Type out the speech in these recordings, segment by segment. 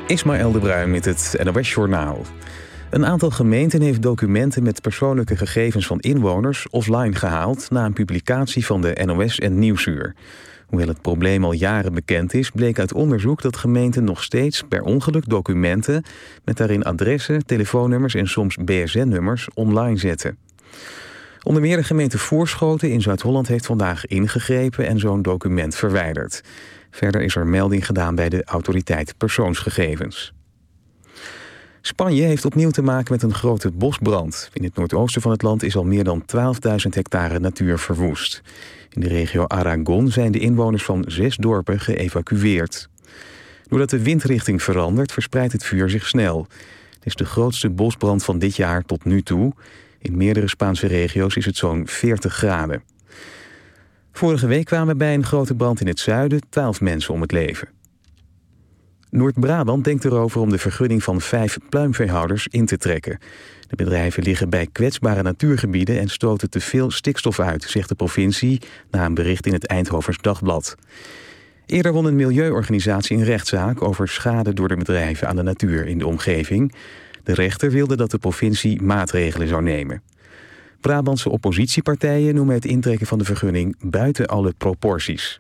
Ismaël de Bruin met het NOS Journaal. Een aantal gemeenten heeft documenten met persoonlijke gegevens van inwoners offline gehaald na een publicatie van de NOS en Nieuwsuur. Hoewel het probleem al jaren bekend is, bleek uit onderzoek dat gemeenten nog steeds per ongeluk documenten met daarin adressen, telefoonnummers en soms BSN-nummers online zetten. Onder meer de gemeente Voorschoten in Zuid-Holland heeft vandaag ingegrepen en zo'n document verwijderd. Verder is er melding gedaan bij de autoriteit persoonsgegevens. Spanje heeft opnieuw te maken met een grote bosbrand. In het noordoosten van het land is al meer dan 12.000 hectare natuur verwoest. In de regio Aragon zijn de inwoners van 6 dorpen geëvacueerd. Doordat de windrichting verandert, verspreidt het vuur zich snel. Het is de grootste bosbrand van dit jaar tot nu toe. In meerdere Spaanse regio's is het zo'n 40 graden. Vorige week kwamen bij een grote brand in het zuiden 12 mensen om het leven. Noord-Brabant denkt erover om de vergunning van 5 pluimveehouders in te trekken. De bedrijven liggen bij kwetsbare natuurgebieden en stoten te veel stikstof uit, zegt de provincie na een bericht in het Eindhovens Dagblad. Eerder won een milieuorganisatie een rechtszaak over schade door de bedrijven aan de natuur in de omgeving. De rechter wilde dat de provincie maatregelen zou nemen. Brabantse oppositiepartijen noemen het intrekken van de vergunning buiten alle proporties.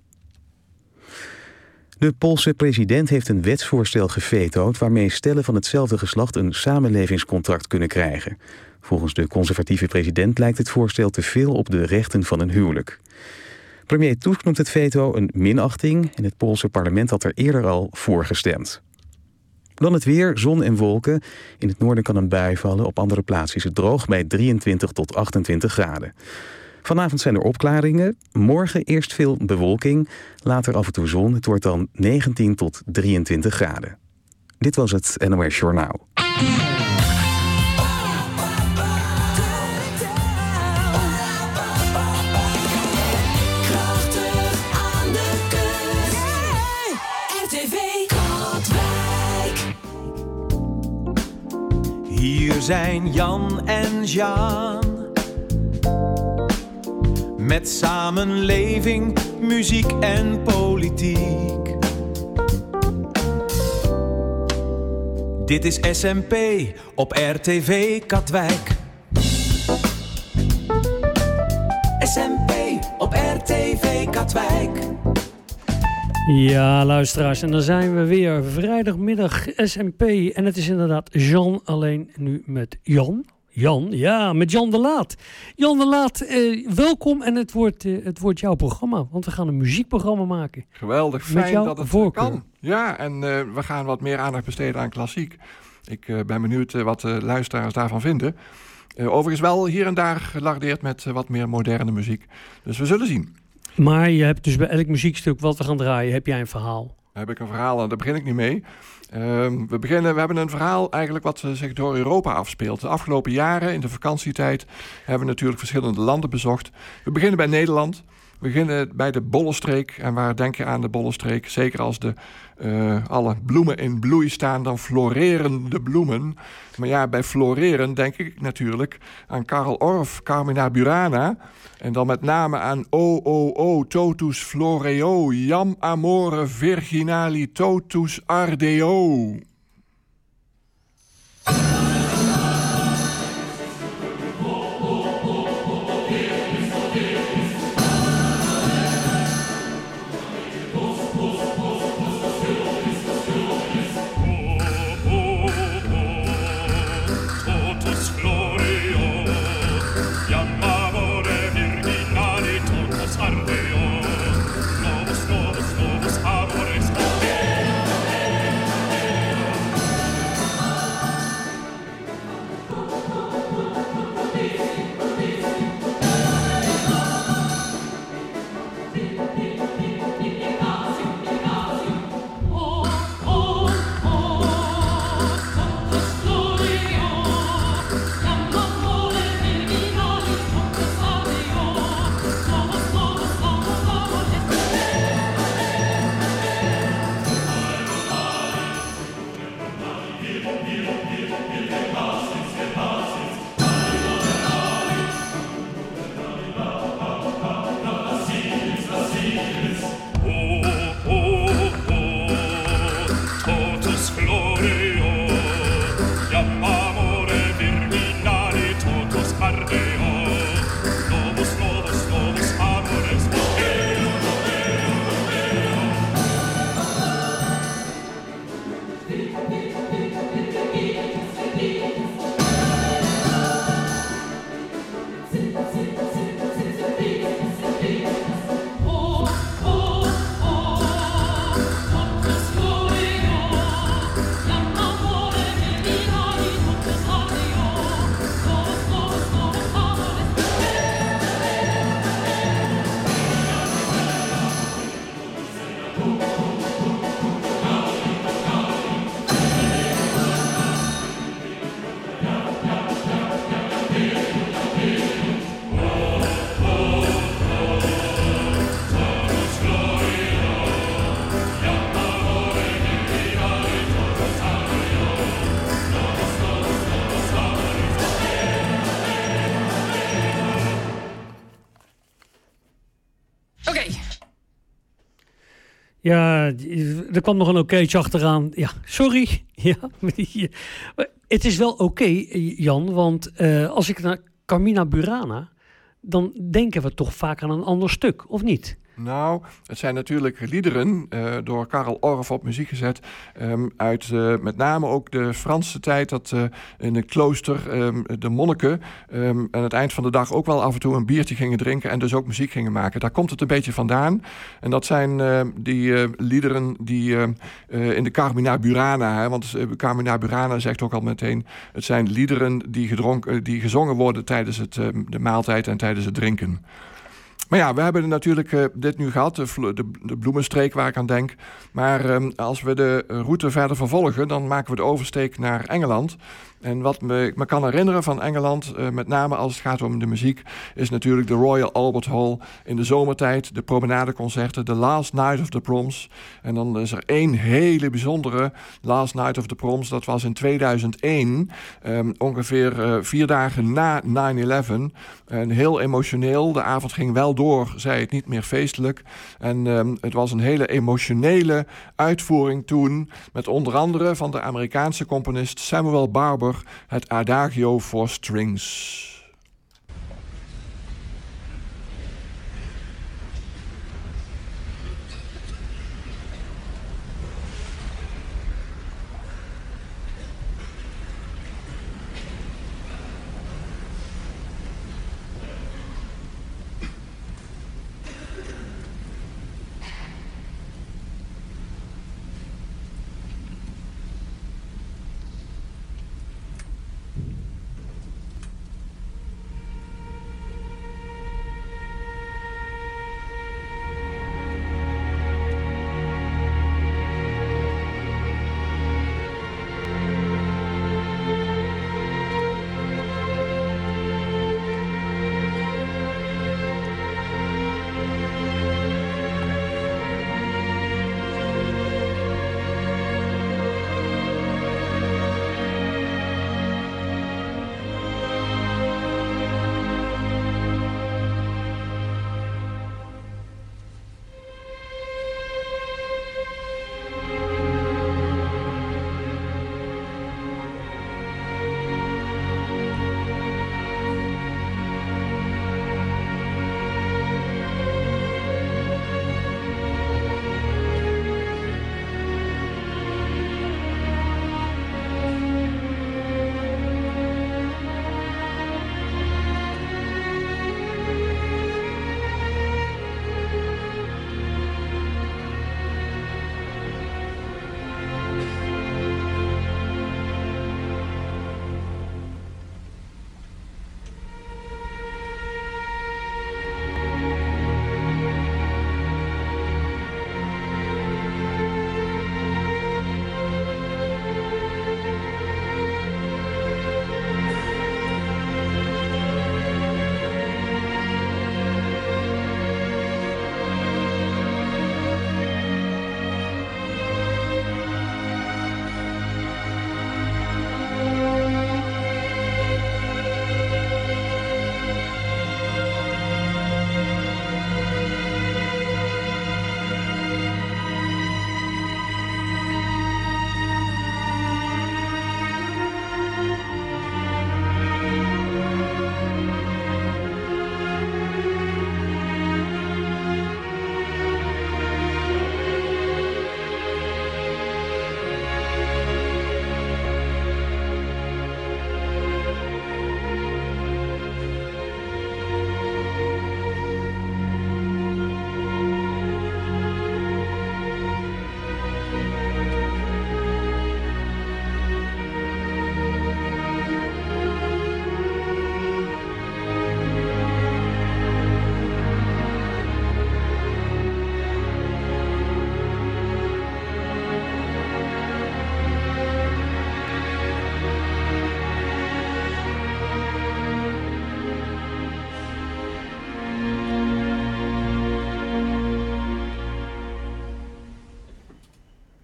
De Poolse president heeft een wetsvoorstel gevetood waarmee stellen van hetzelfde geslacht een samenlevingscontract kunnen krijgen. Volgens de conservatieve president lijkt het voorstel te veel op de rechten van een huwelijk. Premier Tusk noemt het veto een minachting en het Poolse parlement had er eerder al voor gestemd. Dan het weer, zon en wolken. In het noorden kan een bui vallen, op andere plaatsen is het droog bij 23 tot 28 graden. Vanavond zijn er opklaringen. Morgen eerst veel bewolking, later af en toe zon. Het wordt dan 19 tot 23 graden. Dit was het NOS Journaal. Hier zijn Jan en Jean. Met samenleving, muziek en politiek. Dit is SMP op RTV Katwijk. SMP op RTV Katwijk. Ja, luisteraars, en dan zijn we weer vrijdagmiddag SMP. En het is inderdaad Jean, alleen nu met Jan. Met Jan de Laat. Jan de Laat, welkom en het wordt jouw programma. Want we gaan een muziekprogramma maken. Geweldig, fijn dat het voorkeur kan. Ja, en we gaan wat meer aandacht besteden aan klassiek. Ik ben benieuwd wat de luisteraars daarvan vinden. Overigens wel hier en daar gelardeerd met wat meer moderne muziek. Dus we zullen zien. Maar je hebt dus bij elk muziekstuk wat we gaan draaien, heb jij een verhaal? Heb ik een verhaal en daar begin ik niet mee. We hebben een verhaal eigenlijk wat zich door Europa afspeelt. De afgelopen jaren in de vakantietijd hebben we natuurlijk verschillende landen bezocht. We beginnen bij Nederland. We beginnen bij de Bollenstreek. En waar denk je aan de Bollenstreek? Zeker als alle bloemen in bloei staan, dan floreren de bloemen. Maar ja, bij floreren denk ik natuurlijk aan Karl Orff, Carmina Burana. En dan met name aan O, totus floreo, jam amore virginali totus ardeo. Ja, er kwam nog een okéetje achteraan. Ja, sorry. Ja, het is wel oké, Jan, want als ik naar Carmina Burana, dan denken we toch vaak aan een ander stuk, of niet? Nou, het zijn natuurlijk liederen door Karel Orff op muziek gezet. Uit met name ook de Franse tijd dat in een klooster de monniken aan het eind van de dag ook wel af en toe een biertje gingen drinken en dus ook muziek gingen maken. Daar komt het een beetje vandaan. En dat zijn die liederen die in de Carmina Burana, hè, want Carmina Burana zegt ook al meteen, het zijn liederen die gezongen worden tijdens de maaltijd en tijdens het drinken. Maar ja, we hebben natuurlijk dit nu gehad, de bloemenstreek waar ik aan denk. Maar als we de route verder vervolgen, dan maken we de oversteek naar Engeland. En wat me kan herinneren van Engeland, met name als het gaat om de muziek, is natuurlijk de Royal Albert Hall in de zomertijd, de promenadeconcerten, The Last Night of the Proms. En dan is er één hele bijzondere Last Night of the Proms, dat was in 2001, ongeveer 4 dagen na 9/11. En heel emotioneel, de avond ging wel door, zei het niet meer feestelijk. En het was een hele emotionele uitvoering toen, met onder andere van de Amerikaanse componist Samuel Barber, het Adagio for Strings.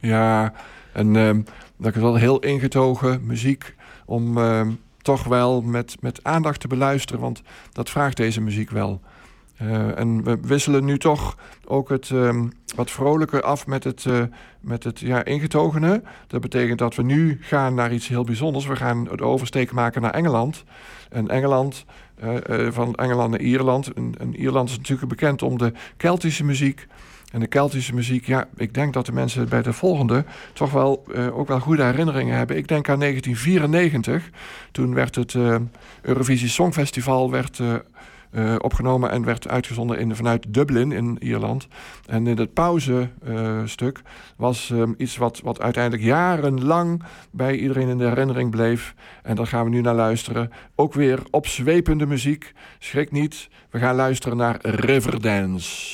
Ja, en dat is wel heel ingetogen muziek om toch wel met aandacht te beluisteren, want dat vraagt deze muziek wel. En we wisselen nu toch ook het wat vrolijker af met het ingetogene. Dat betekent dat we nu gaan naar iets heel bijzonders. We gaan de oversteek maken naar Engeland. En Engeland, van Engeland naar Ierland. En Ierland is natuurlijk bekend om de Keltische muziek. En de Keltische muziek, ja, ik denk dat de mensen bij de volgende toch wel ook wel goede herinneringen hebben. Ik denk aan 1994. Toen werd het Eurovisie Songfestival opgenomen en werd uitgezonden vanuit Dublin in Ierland. En in het pauzestuk was iets wat uiteindelijk jarenlang bij iedereen in de herinnering bleef. En daar gaan we nu naar luisteren. Ook weer opzwepende muziek. Schrik niet, we gaan luisteren naar Riverdance.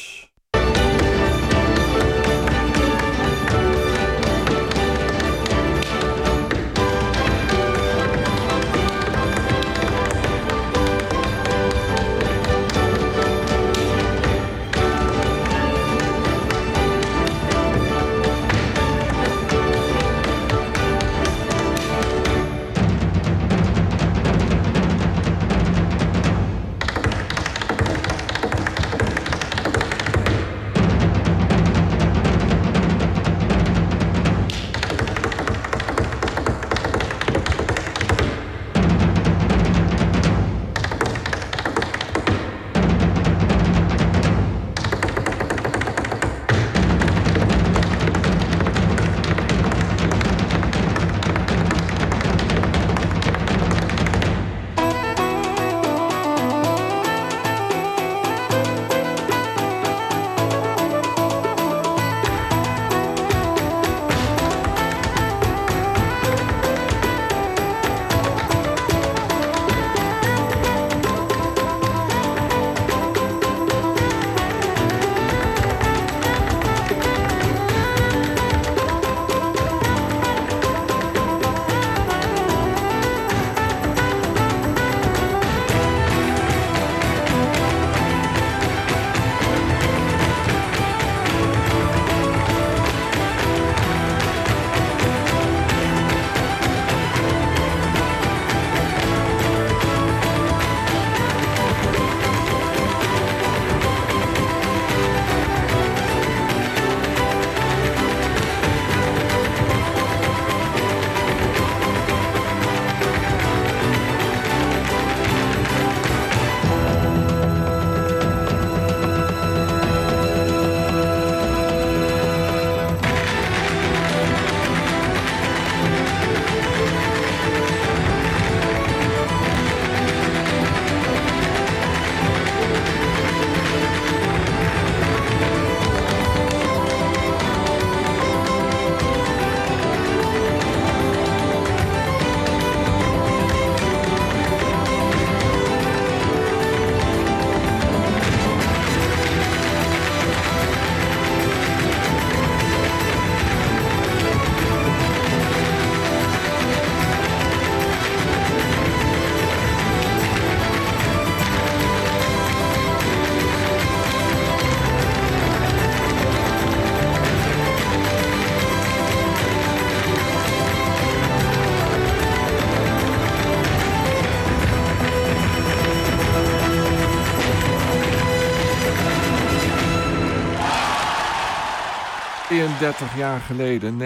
Jaar geleden,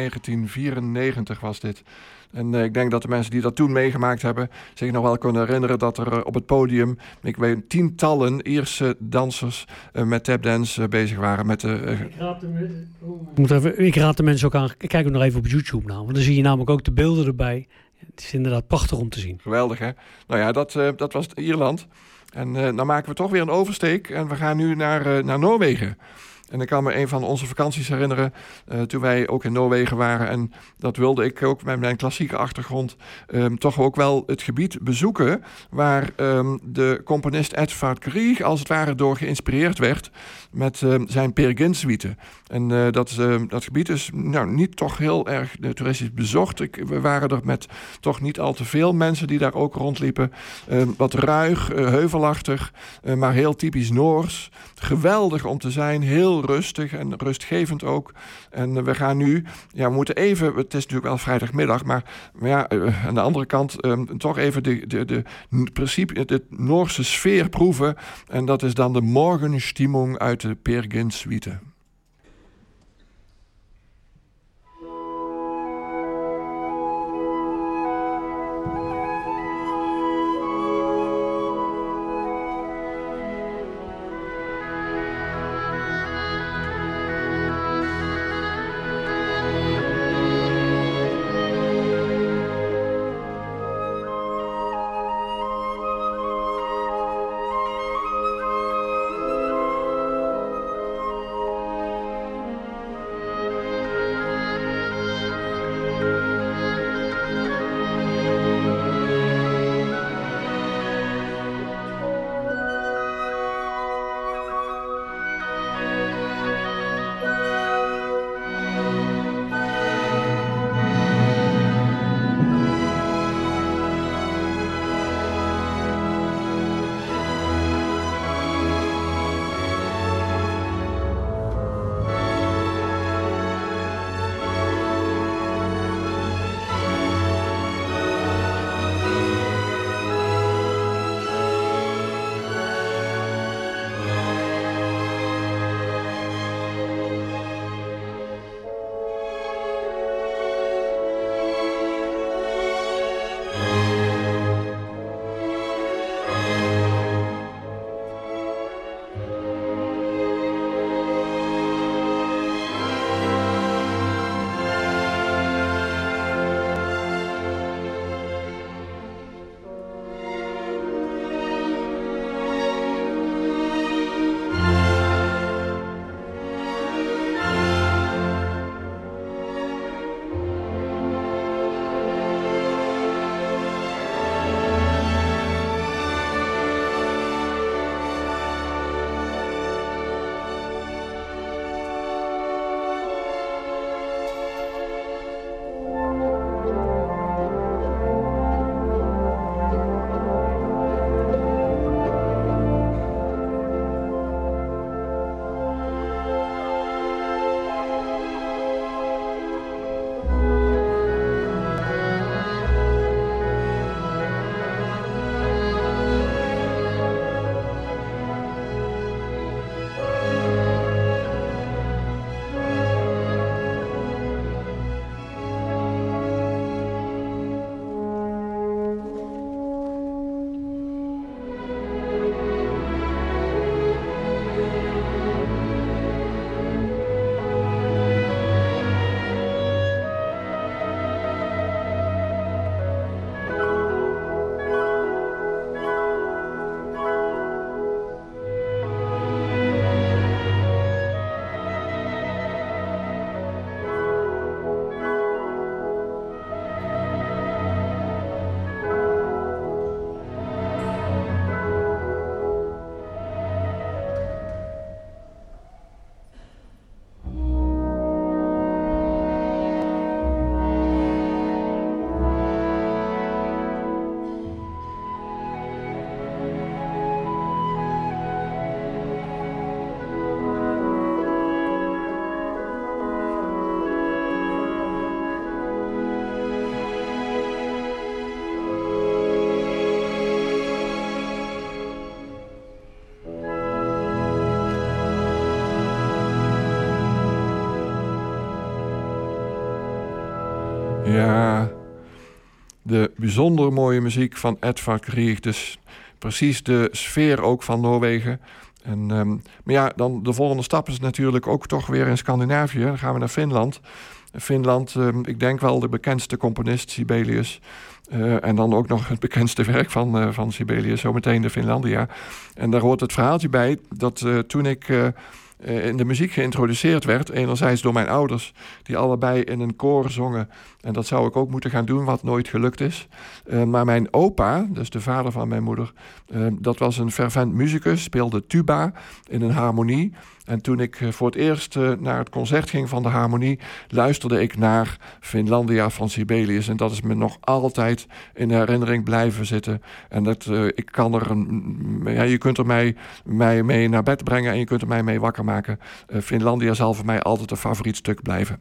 1994 was dit. En ik denk dat de mensen die dat toen meegemaakt hebben zich nog wel kunnen herinneren dat er op het podium, ik weet, tientallen Ierse dansers met tapdance bezig waren. Ik raad de mensen ook aan, kijk ook nog even op YouTube nou, want dan zie je namelijk ook de beelden erbij. Het is inderdaad prachtig om te zien. Geweldig, hè? Nou ja, dat was Ierland. En dan maken we toch weer een oversteek en we gaan nu naar Noorwegen. En ik kan me een van onze vakanties herinneren, toen wij ook in Noorwegen waren. En dat wilde ik ook met mijn klassieke achtergrond toch ook wel het gebied bezoeken waar de componist Edvard Grieg als het ware door geïnspireerd werd met zijn Peer Gynt suite. En dat gebied is niet toch heel erg toeristisch bezocht. We waren er met toch niet al te veel mensen die daar ook rondliepen. Wat ruig, heuvelachtig, maar heel typisch Noors. Geweldig om te zijn, heel heel rustig en rustgevend ook. En we gaan nu, we moeten even, het is natuurlijk wel vrijdagmiddag, maar aan de andere kant toch even de Noorse sfeer proeven. En dat is dan de Morgenstimmung uit de Peer Gynt Suite. Ja, de bijzonder mooie muziek van Edvard Grieg. Dus precies de sfeer ook van Noorwegen. En, maar ja, dan de volgende stap is natuurlijk ook toch weer in Scandinavië. Dan gaan we naar Finland. Finland, ik denk wel de bekendste componist, Sibelius. En dan ook nog het bekendste werk van Sibelius, zometeen de Finlandia. En daar hoort het verhaaltje bij dat toen ik in de muziek geïntroduceerd werd, enerzijds door mijn ouders, die allebei in een koor zongen. En dat zou ik ook moeten gaan doen, wat nooit gelukt is. Maar mijn opa, dus de vader van mijn moeder, dat was een fervent muzikus, speelde tuba in een harmonie. En toen ik voor het eerst naar het concert ging van de Harmonie, luisterde ik naar Finlandia van Sibelius. En dat is me nog altijd in de herinnering blijven zitten. En ik kan je kunt er mij mee naar bed brengen en je kunt er mij mee wakker maken. Finlandia zal voor mij altijd een favoriet stuk blijven.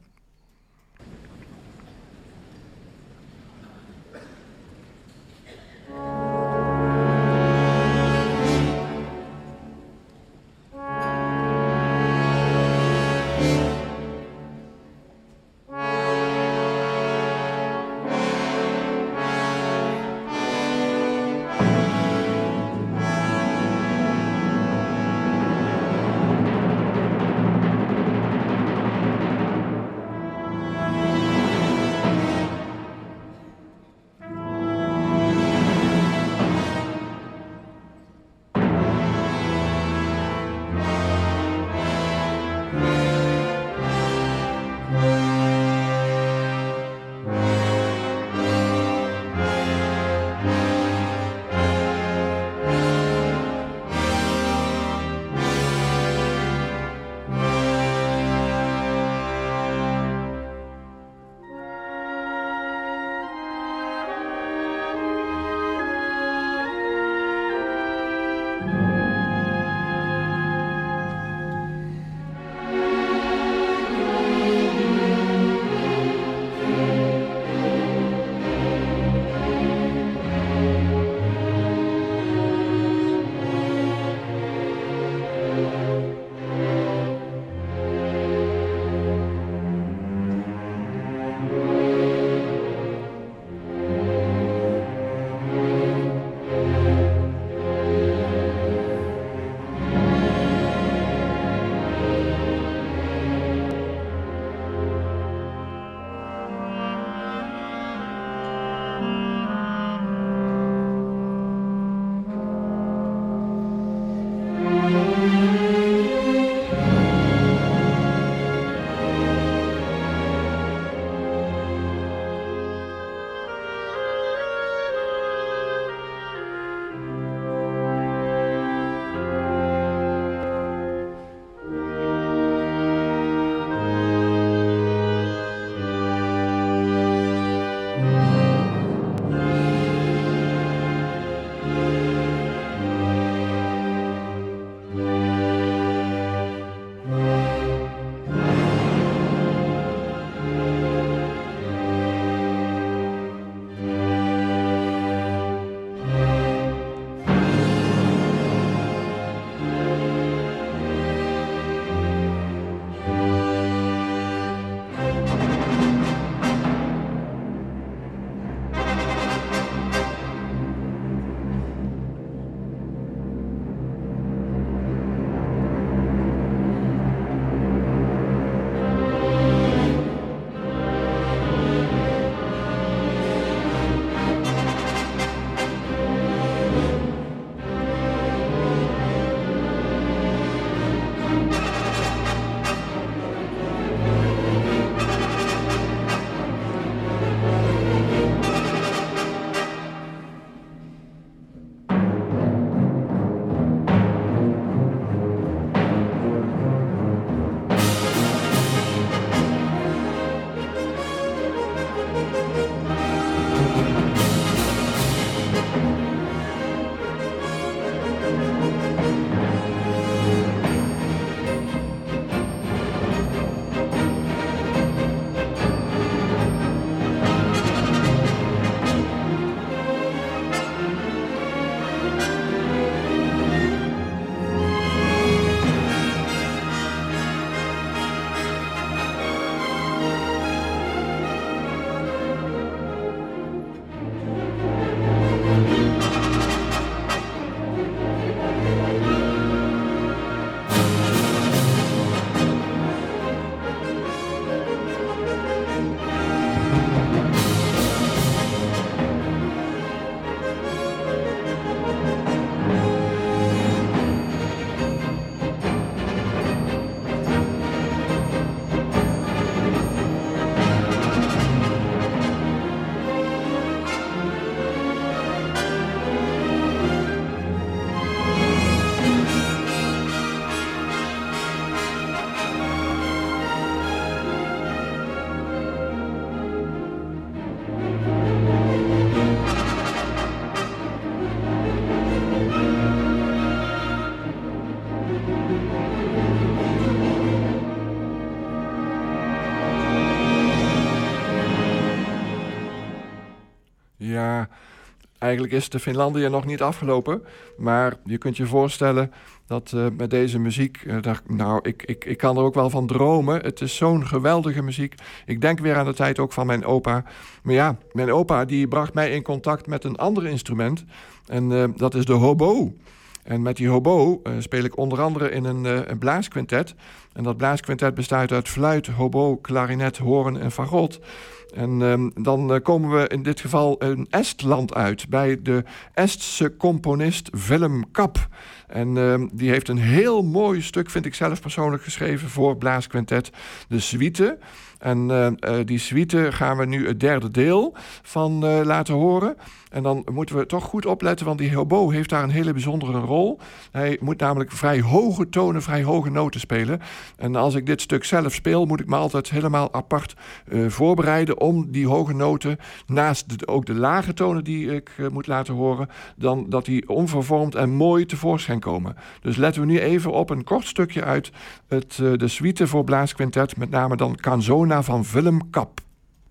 ja, eigenlijk is de Finlandië nog niet afgelopen. Maar je kunt je voorstellen dat met deze muziek... ik kan er ook wel van dromen. Het is zo'n geweldige muziek. Ik denk weer aan de tijd ook van mijn opa. Maar ja, mijn opa die bracht mij in contact met een ander instrument. En dat is de hobo. En met die hobo speel ik onder andere in een blaasquintet. En dat blaasquintet bestaat uit fluit, hobo, klarinet, hoorn en fagot. En dan komen we in dit geval in Estland uit... bij de Estse componist Willem Kapp. En die heeft een heel mooi stuk, vind ik zelf persoonlijk, geschreven... voor blaasquintet, de suite. En die suite gaan we nu het derde deel van laten horen. En dan moeten we toch goed opletten, want die hobo heeft daar een hele bijzondere rol. Hij moet namelijk vrij hoge tonen, vrij hoge noten spelen. En als ik dit stuk zelf speel, moet ik me altijd helemaal apart voorbereiden... om die hoge noten, naast ook de lage tonen die ik moet laten horen... dan dat die onvervormd en mooi tevoorschijn komen. Dus letten we nu even op een kort stukje uit de suite voor blaasquintet... met name dan Canzona van Willem Kapp.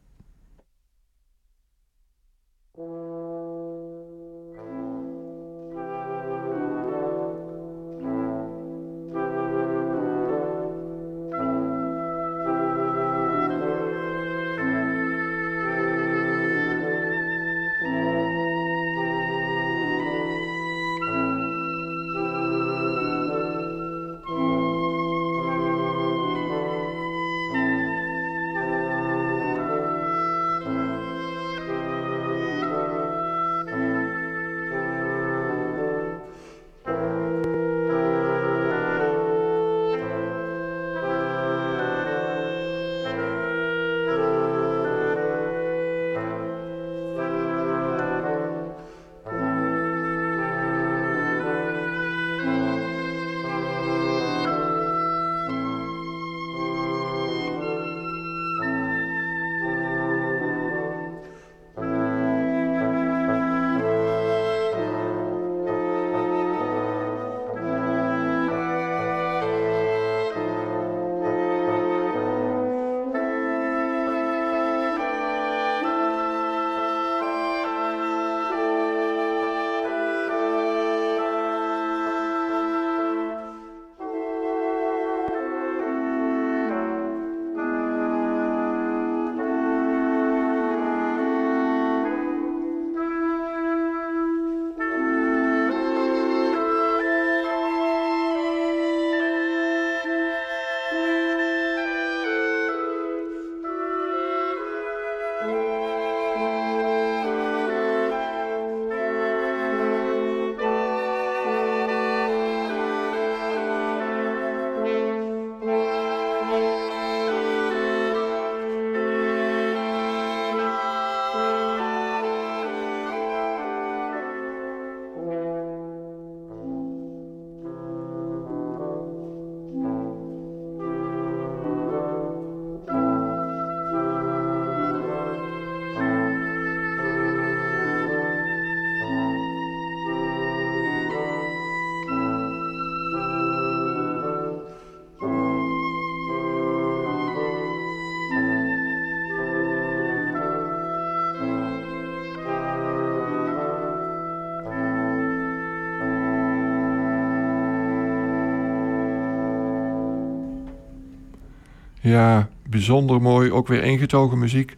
Ja, bijzonder mooi. Ook weer ingetogen muziek.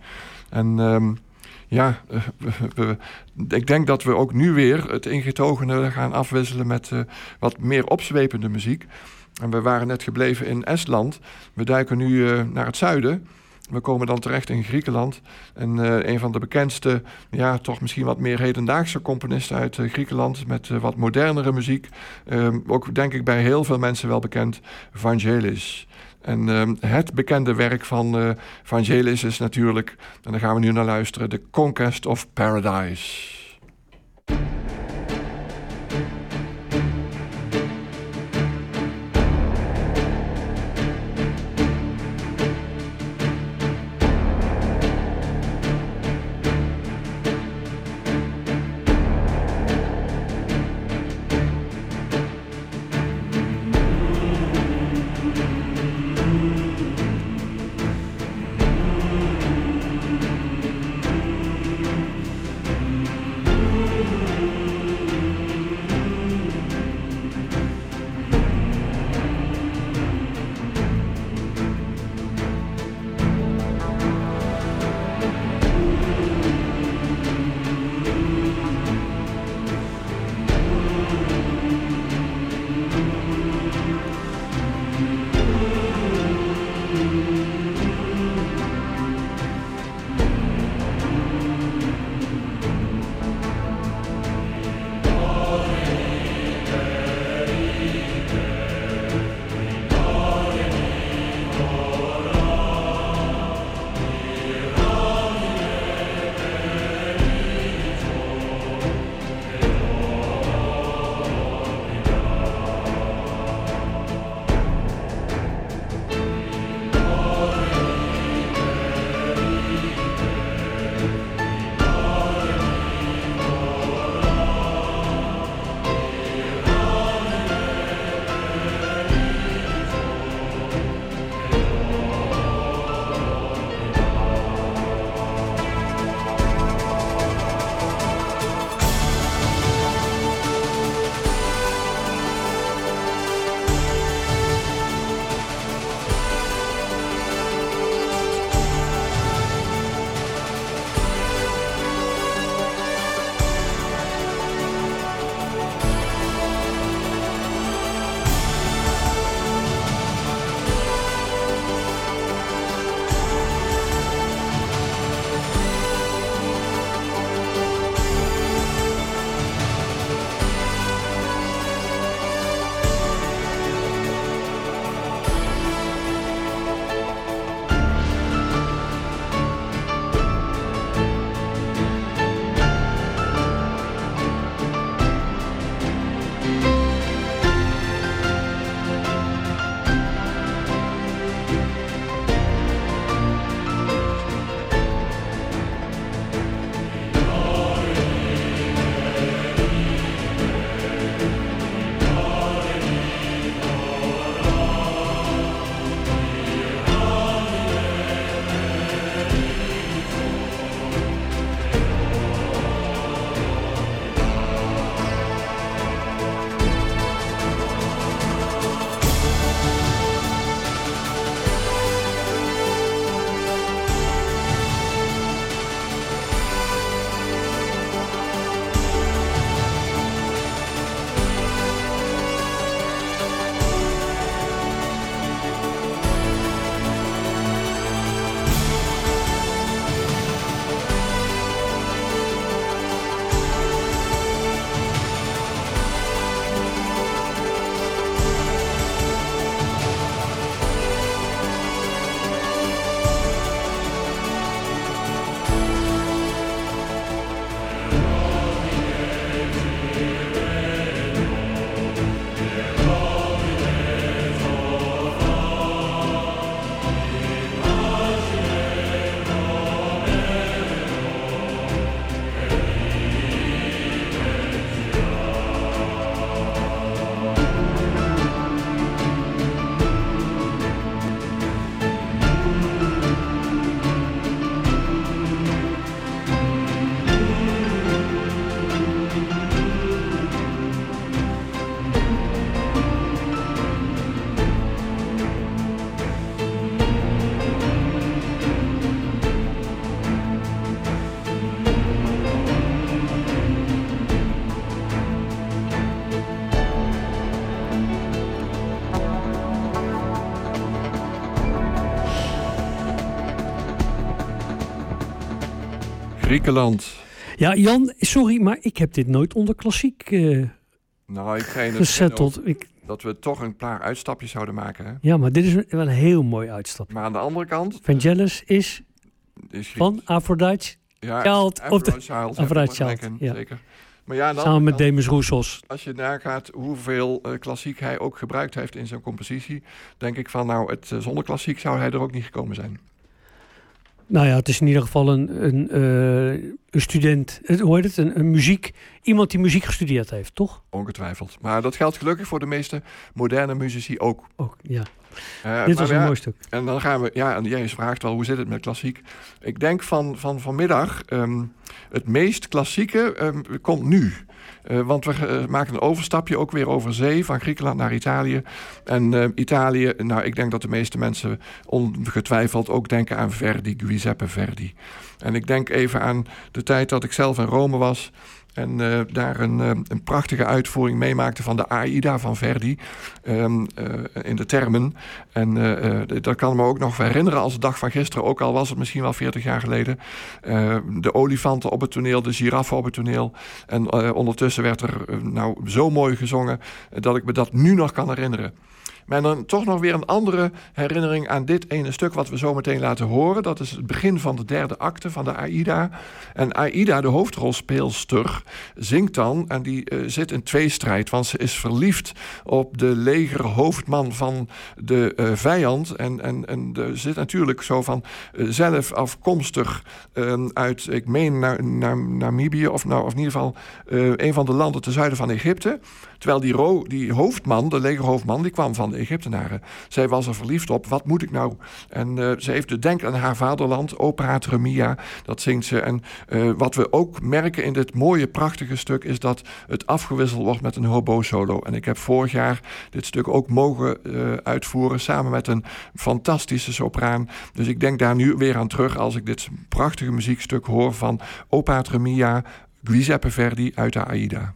En ik denk dat we ook nu weer het ingetogene gaan afwisselen met wat meer opzwepende muziek. En we waren net gebleven in Estland. We duiken nu naar het zuiden. We komen dan terecht in Griekenland. En een van de bekendste, ja, toch misschien wat meer hedendaagse componisten uit Griekenland, met wat modernere muziek. Ook denk ik bij heel veel mensen wel bekend, Vangelis. En het bekende werk van Vangelis is natuurlijk, en daar gaan we nu naar luisteren, The Conquest of Paradise. Griekenland. Ja, Jan, sorry, maar ik heb dit nooit onder klassiek Nou, ik ga gezetteld. dat we toch een paar uitstapjes zouden maken. Hè? Ja, maar dit is wel een heel mooi uitstap. Maar aan de andere kant... Vangelis is Is van Aphrodite. Ja, Child of the- Aphrodite Child, ja. zeker. Maar ja, aan de Samen met andere kant, Demis Roussos. als je nagaat hoeveel klassiek hij ook gebruikt heeft in zijn compositie, denk ik van nou, zonder klassiek zou hij er ook niet gekomen zijn. Nou ja, het is in ieder geval een student, hoe heet het, een muziek, iemand die muziek gestudeerd heeft, toch? Ongetwijfeld. Maar dat geldt gelukkig voor de meeste moderne muzici ook. Ook, ja. Maar Dit was een ja, mooi stuk. En dan gaan we, ja, en jij vraagt wel, hoe zit het met klassiek? Ik denk van vanmiddag, het meest klassieke komt nu. Want we maken een overstapje ook weer over zee, van Griekenland naar Italië. En Italië, nou, ik denk dat de meeste mensen ongetwijfeld ook denken aan Verdi, Giuseppe Verdi. En ik denk even aan de tijd dat ik zelf in Rome was en daar een prachtige uitvoering meemaakte van de Aida van Verdi in de termen. En dat kan me ook nog herinneren als de dag van gisteren, ook al was het misschien wel 40 jaar geleden. De olifanten op het toneel, de giraffen op het toneel. En ondertussen werd er nou zo mooi gezongen dat ik me dat nu nog kan herinneren. Maar dan toch nog weer een andere herinnering aan dit ene stuk wat we zo meteen laten horen. Dat is het begin van de derde acte van de Aida. En Aida, de hoofdrolspeelster, zingt dan, en die zit in tweestrijd, want ze is verliefd op de legerhoofdman van de vijand. En zit natuurlijk zo van zelf afkomstig uit, ik meen, Namibië, of in ieder geval een van de landen ten zuiden van Egypte. Terwijl die hoofdman, de legerhoofdman, die kwam van de Egyptenaren. Zij was er verliefd op. Wat moet ik nou? En ze heeft de denk aan haar vaderland, O Pater Mia. Dat zingt ze. En wat we ook merken in dit mooie, prachtige stuk is dat het afgewisseld wordt met een hobo-solo. En ik heb vorig jaar dit stuk ook mogen uitvoeren samen met een fantastische sopraan. Dus ik denk daar nu weer aan terug als ik dit prachtige muziekstuk hoor van O Pater Mia, Giuseppe Verdi uit de Aida.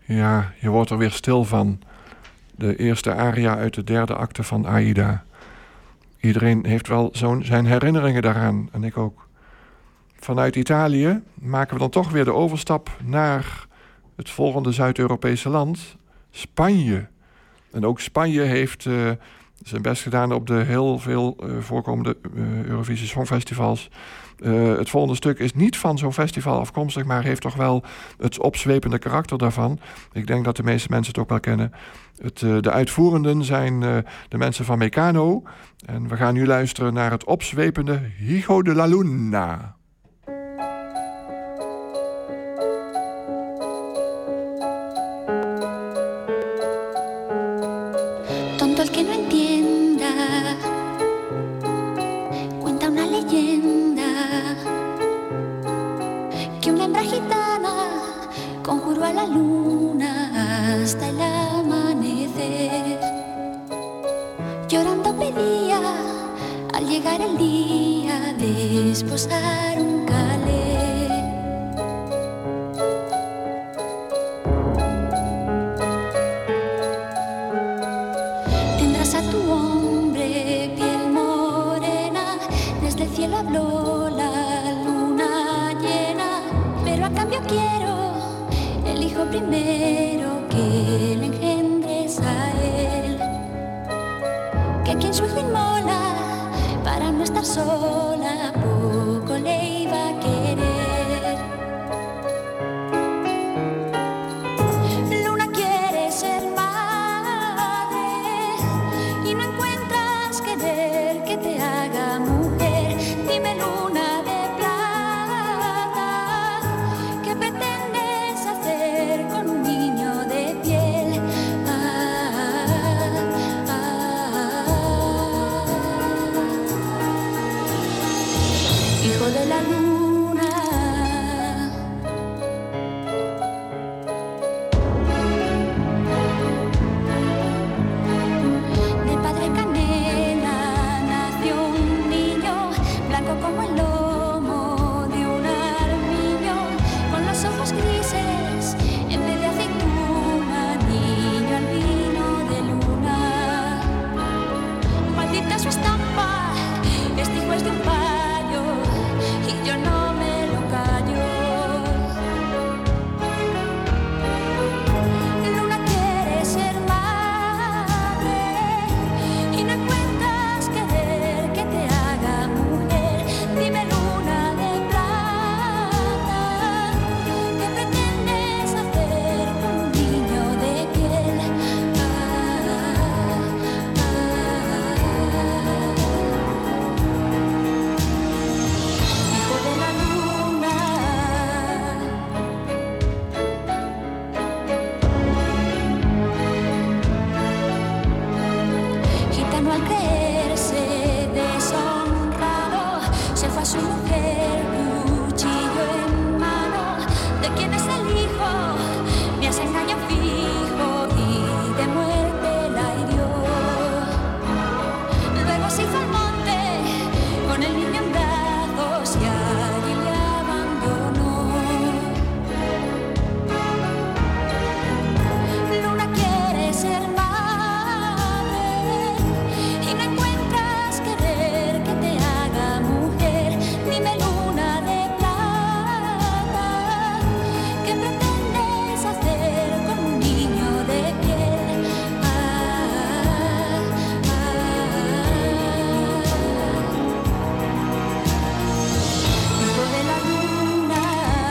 Ja, je wordt er weer stil van. De eerste aria uit de derde acte van Aida. Iedereen heeft wel zijn herinneringen daaraan. En ik ook. Vanuit Italië maken we dan toch weer de overstap naar het volgende Zuid-Europese land, Spanje. En ook Spanje heeft zijn best gedaan op de heel veel voorkomende Eurovisie Songfestivals. Het volgende stuk is niet van zo'n festival afkomstig, maar heeft toch wel het opzwepende karakter daarvan. Ik denk dat de meeste mensen het ook wel kennen. De uitvoerenden zijn de mensen van Mecano. En we gaan nu luisteren naar het opzwepende Hijo de la Luna. Tonto el que no entienda, cuenta una leyenda, que una hembra gitana conjuró a la luna hasta el amanecer. Llorando pedía al llegar el día de esposar un calé. Tendrás a tu hombre piel morena, desde el cielo habló la luna llena, pero a cambio quiero el hijo primero que le engendres a él, que quien su hijo inmola para no estar sola, poco le iba a querer. Luna quiere ser madre y no encuentras querer que te haga mujer. Dime, luna de plata, ¿qué pretendes hacer con un niño de piel? Hijo de la luna, del padre canela nació un niño, blanco como el lomo de un armiño, con los ojos grises en vez de aceituna, niño albino de luna. Maldita su estampa, este hijo es de un payo y yo no me lo callo. Luna quiere ser madre y no encuentras querer que te haga mujer. Dime, luna de plata, ¿qué pretendes hacer con un niño de piel? Hijo de la luna, gitano al creerse deshonrado, se fue a su mujer, cuchillo en mano. ¿De quién es el hijo? Me hace engaño fijo y de muerte la hirió. Luego se hizo al monte con el niño en brazos y allí le abandonó. Luna quiere ser madre y no encuentras querer que te haga mujer. Dime, luna de plata, ¿qué pretendes hacer con un niño de piel? Hijo de la luna.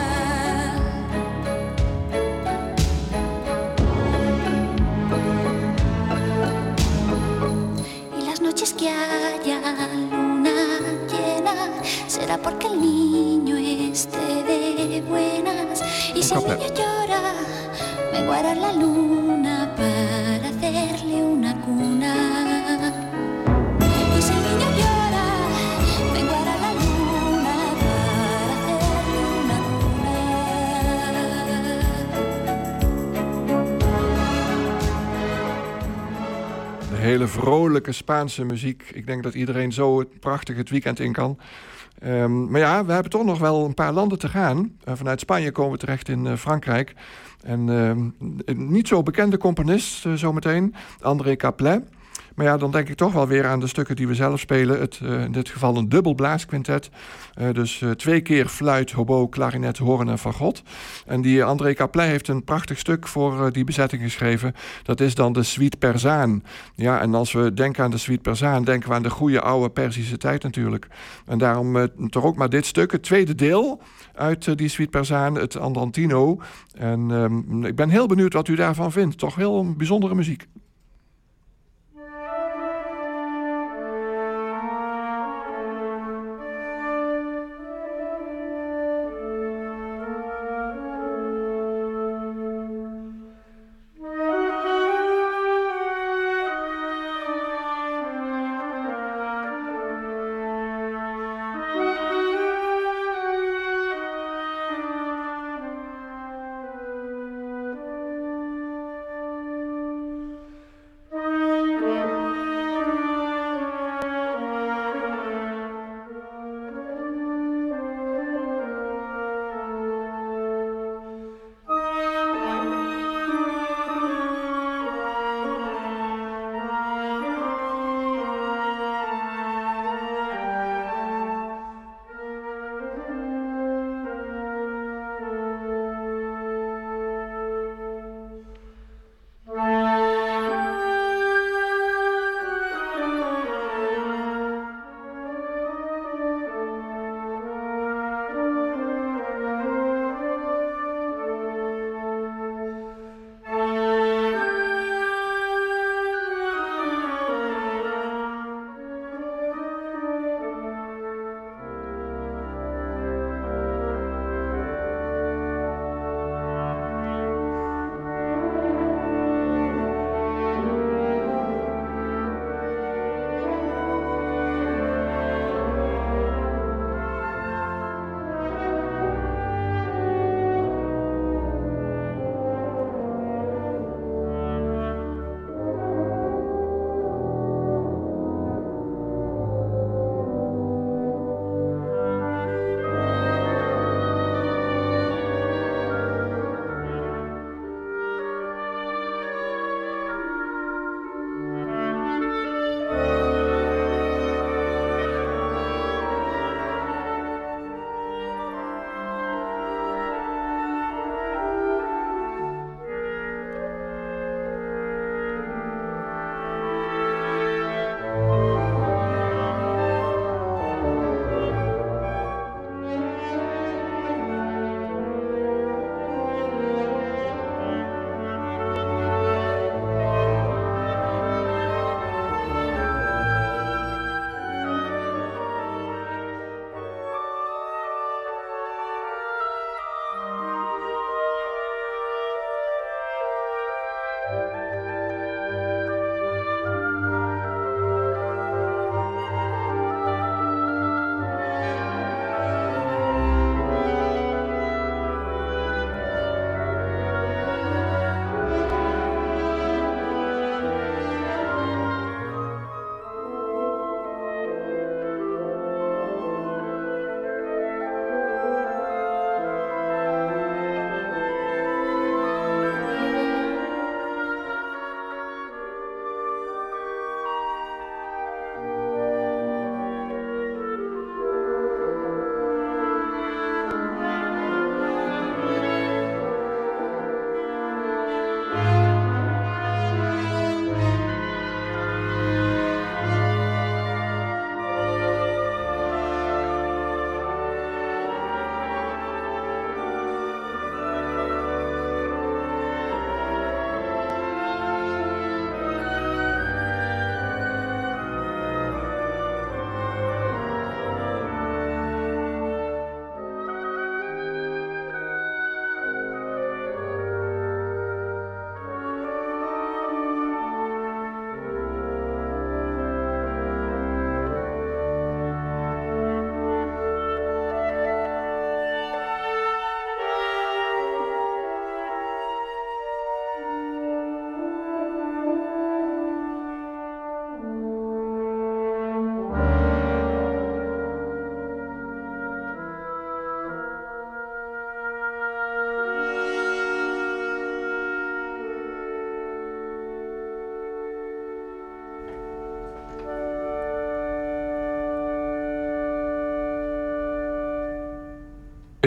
Y las noches que haya luna llena será porque el niño esté de buenas. Y si el niño llora, vengo a arar la luna para hacerle una cuna. Y si el niño llora, vengo a arar la luna para hacerle una De hele vrolijke Spaanse muziek. Ik denk dat iedereen zo prachtig het weekend in kan. Maar ja, we hebben toch nog wel een paar landen te gaan. Vanuit Spanje komen we terecht in Frankrijk. En een niet zo bekende componist zometeen, André Caplet. Maar ja, dan denk ik toch wel weer aan de stukken die we zelf spelen. In dit geval een dubbel blaasquintet. Dus 2 keer fluit, hobo, klarinet, hoorn en fagot. En die André Caplet heeft een prachtig stuk voor die bezetting geschreven. Dat is dan de Suite Persaan. Ja, en als we denken aan de Suite Persaan, denken we aan de goede oude Perzische tijd natuurlijk. En daarom toch ook maar dit stuk, het tweede deel uit die Suite Persaan, het Andantino. En ik ben heel benieuwd wat u daarvan vindt. Toch heel bijzondere muziek.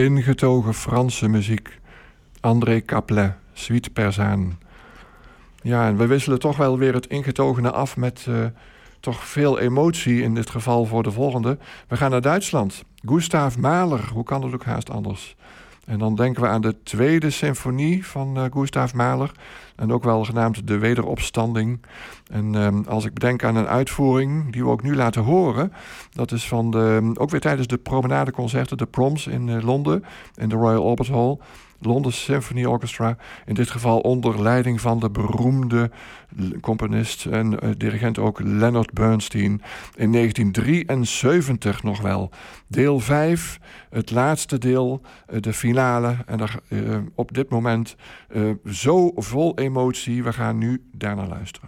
ingetogen Franse muziek. André Caplet, Suite Persane. Ja, en we wisselen toch wel weer het ingetogene af met toch veel emotie in dit geval voor de volgende. We gaan naar Duitsland. Gustav Mahler, hoe kan het ook haast anders? En dan denken we aan de tweede symfonie van Gustav Mahler. En ook wel genaamd De Wederopstanding. En als ik bedenk aan een uitvoering die we ook nu laten horen. Dat is ook weer tijdens de promenadeconcerten, de Proms in Londen. In de Royal Albert Hall. London Symphony Orchestra. In dit geval onder leiding van de beroemde componist en dirigent ook Leonard Bernstein. In 1973 nog wel. Deel 5, het laatste deel, de finale. En op dit moment zo vol emotie. We gaan nu daarnaar luisteren.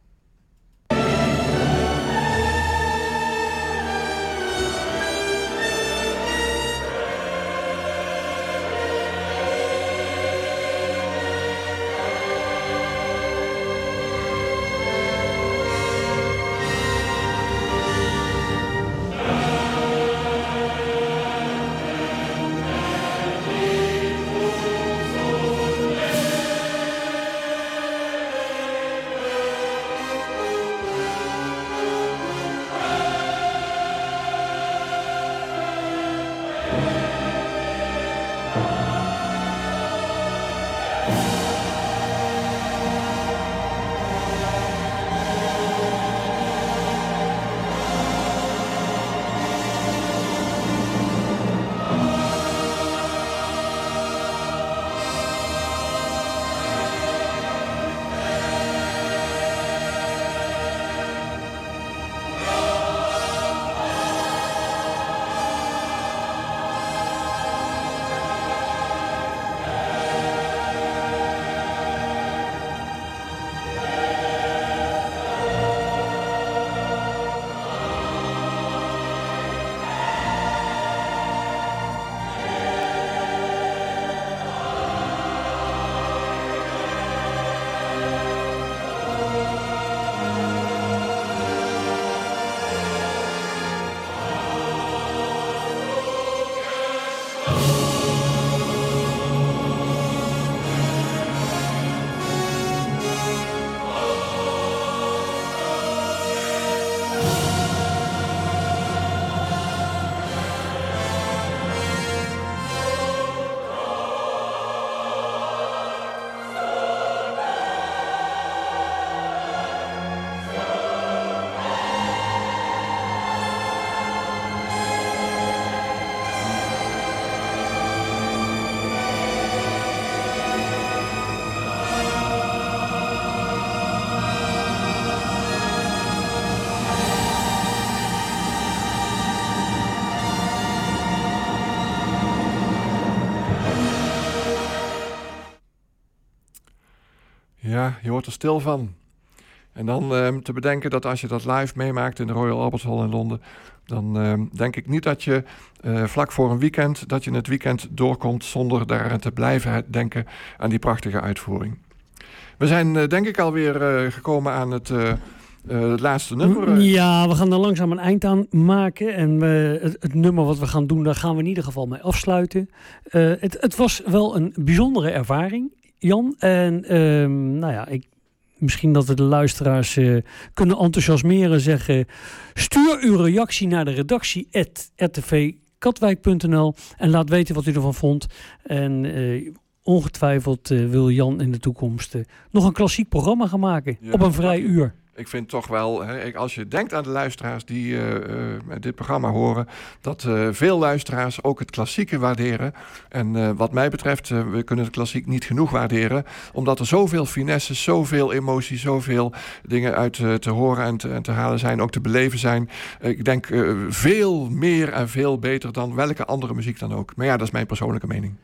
Ja, je wordt er stil van. En dan te bedenken dat als je dat live meemaakt in de Royal Albert Hall in Londen, dan denk ik niet dat je vlak voor een weekend, dat je het weekend doorkomt zonder daar te blijven denken aan die prachtige uitvoering. We zijn denk ik alweer gekomen aan het laatste nummer. Ja, we gaan er langzaam een eind aan maken. En het nummer wat we gaan doen, daar gaan we in ieder geval mee afsluiten. Het was wel een bijzondere ervaring, Jan. En misschien dat we de luisteraars kunnen enthousiasmeren. Zeggen, stuur uw reactie naar de redactie @rtvkatwijk.nl en laat weten wat u ervan vond. En ongetwijfeld wil Jan in de toekomst nog een klassiek programma gaan maken. Ja, op een vrij uur. Ik vind toch wel, als je denkt aan de luisteraars die dit programma horen, dat veel luisteraars ook het klassieke waarderen. En wat mij betreft, we kunnen het klassiek niet genoeg waarderen, omdat er zoveel finesse, zoveel emotie, zoveel dingen uit te horen en te halen zijn, ook te beleven zijn. Ik denk veel meer en veel beter dan welke andere muziek dan ook. Maar ja, dat is mijn persoonlijke mening.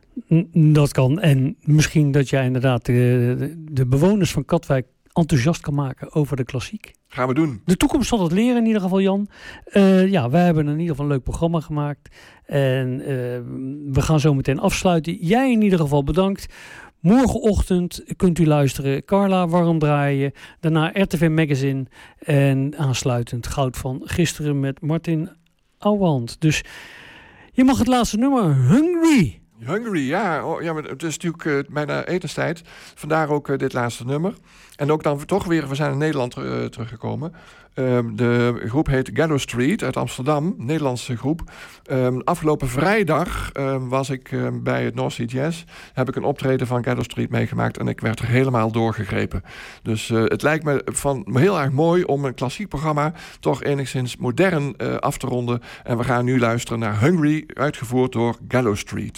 Dat kan. En misschien dat jij inderdaad de bewoners van Katwijk enthousiast kan maken over de klassiek. Gaan we doen. De toekomst zal het leren in ieder geval, Jan. Wij hebben in ieder geval een leuk programma gemaakt. En we gaan zo meteen afsluiten. Jij in ieder geval bedankt. Morgenochtend kunt u luisteren. Carla Warm Draaien. Daarna RTV Magazine. En aansluitend Goud van Gisteren met Martin Ouwehand. Dus Je mag het laatste nummer, Hungry. Hungry, ja. Oh, ja, maar het is natuurlijk bijna etenstijd. Vandaar ook dit laatste nummer. En ook dan toch weer, we zijn in Nederland teruggekomen. De groep heet Gallow Street uit Amsterdam, Nederlandse groep. Afgelopen vrijdag was ik bij het North Sea Jazz. Heb ik een optreden van Gallow Street meegemaakt en ik werd er helemaal doorgegrepen. Dus het lijkt me heel erg mooi om een klassiek programma toch enigszins modern af te ronden. En we gaan nu luisteren naar Hungry, uitgevoerd door Gallow Street.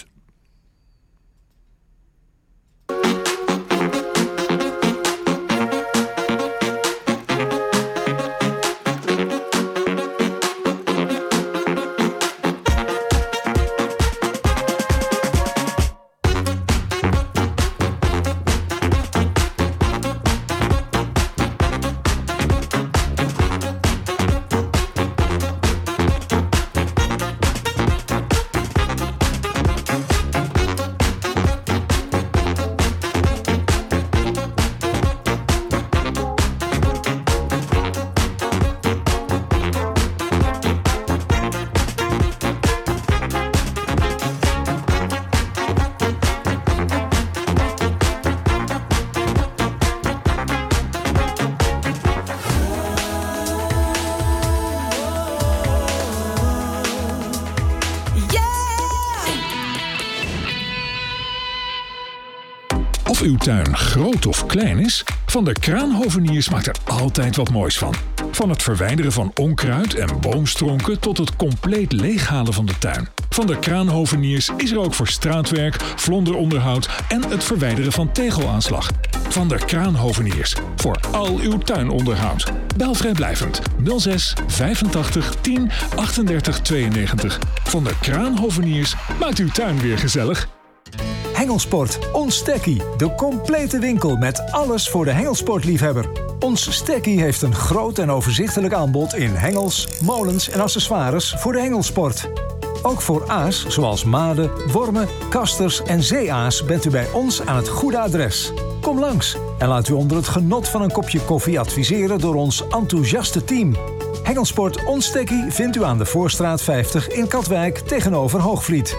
Of uw tuin groot of klein is, Van der Kraanhoveniers maakt er altijd wat moois van. Van het verwijderen van onkruid en boomstronken tot het compleet leeghalen van de tuin. Van der Kraanhoveniers is er ook voor straatwerk, vlonderonderhoud en het verwijderen van tegelaanslag. Van der Kraanhoveniers, voor al uw tuinonderhoud. Bel vrijblijvend 06 85 10 38 92. Van der Kraanhoveniers maakt uw tuin weer gezellig. Hengelsport, ons Stekkie. De complete winkel met alles voor de hengelsportliefhebber. Ons Stekkie heeft een groot en overzichtelijk aanbod in hengels, molens en accessoires voor de hengelsport. Ook voor aas, zoals maden, wormen, kasters en zeeaas bent u bij ons aan het goede adres. Kom langs en laat u onder het genot van een kopje koffie adviseren door ons enthousiaste team. Hengelsport Ons Stekkie vindt u aan de Voorstraat 50 in Katwijk tegenover Hoogvliet.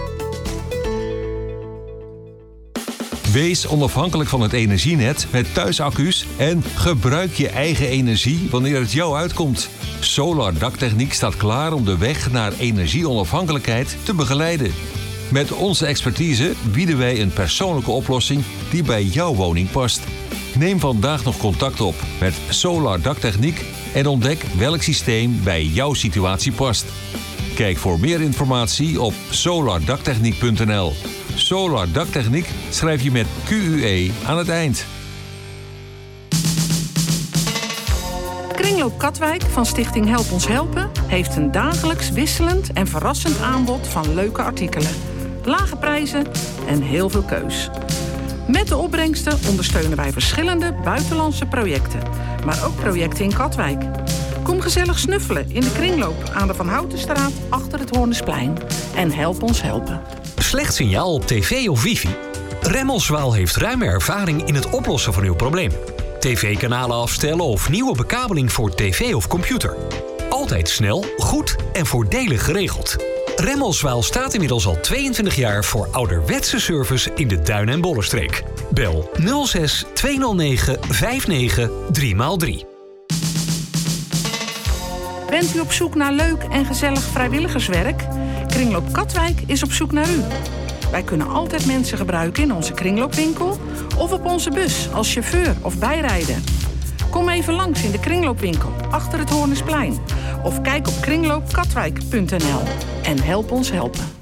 Wees onafhankelijk van het energienet met thuisaccu's en gebruik je eigen energie wanneer het jou uitkomt. Solar Daktechniek staat klaar om de weg naar energieonafhankelijkheid te begeleiden. Met onze expertise bieden wij een persoonlijke oplossing die bij jouw woning past. Neem vandaag nog contact op met Solar Daktechniek en ontdek welk systeem bij jouw situatie past. Kijk voor meer informatie op solardaktechniek.nl. Solar Daktechniek schrijf je met QUE aan het eind. Kringloop Katwijk van Stichting Help Ons Helpen heeft een dagelijks wisselend en verrassend aanbod van leuke artikelen. Lage prijzen en heel veel keus. Met de opbrengsten ondersteunen wij verschillende buitenlandse projecten, maar ook projecten in Katwijk. Kom gezellig snuffelen in de kringloop aan de Van Houtenstraat achter het Hoornesplein en help ons helpen. Slecht signaal op tv of wifi? Remmelswaal heeft ruime ervaring in het oplossen van uw probleem. TV-kanalen afstellen of nieuwe bekabeling voor tv of computer. Altijd snel, goed en voordelig geregeld. Remmelswaal staat inmiddels al 22 jaar voor ouderwetse service in de Duin- en Bollenstreek. Bel 06 209 59 3x3. Bent u op zoek naar leuk en gezellig vrijwilligerswerk? Kringloop Katwijk is op zoek naar u. Wij kunnen altijd mensen gebruiken in onze kringloopwinkel of op onze bus als chauffeur of bijrijder. Kom even langs in de kringloopwinkel achter het Hoornesplein of kijk op kringloopkatwijk.nl en help ons helpen.